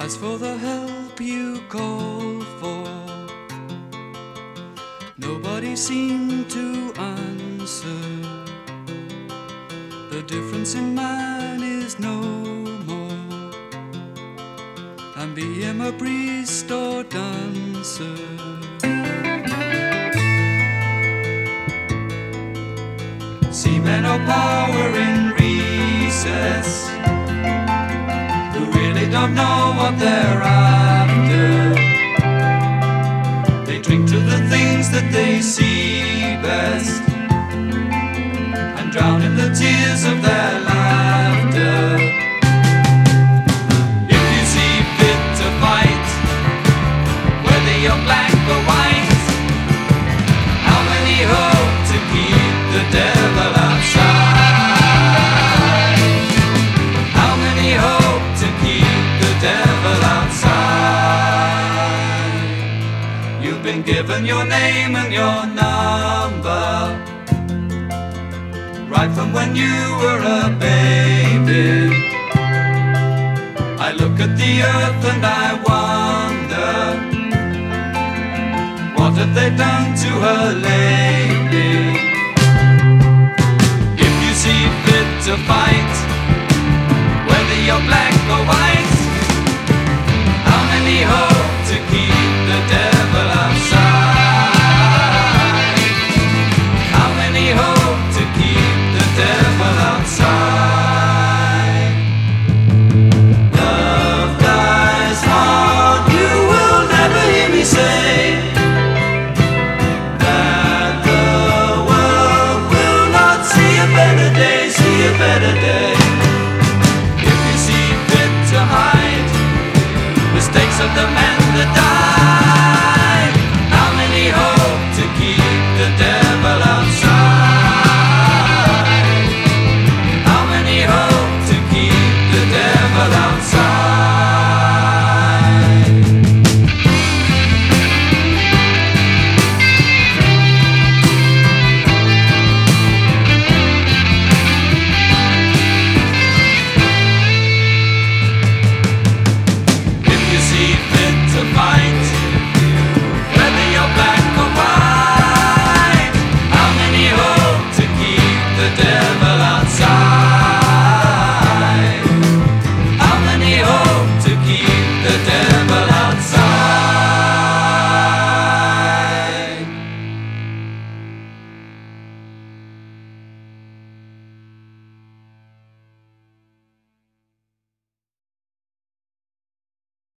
As for the help you call for, nobody seemed to answer. The difference in man is no more, and be him a priest or dancer. See men of power in recess, who really don't know what they're after. They drink to the things that they see best, and drown in the tears of their laughter. If you see fit to fight, whether you're black or white, how many hope to keep the devil outside? How many hope to keep the devil outside? You've been given your name and your number, right from when you were a baby. I look at the earth and I wonder, what have they done to her lately? If you see fit to fight, whether you're black